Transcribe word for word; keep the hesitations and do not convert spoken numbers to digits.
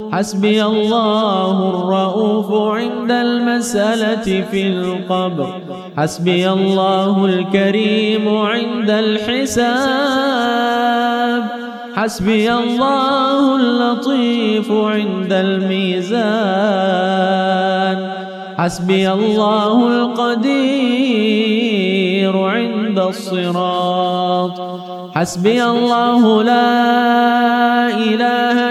حسبي الله الرؤوف عند المسألة في القبر. حسبي الله الكريم عند الحساب. حسبي الله اللطيف عند الميزان. حسبي الله القدير عند الصراط. حسبي الله لا إله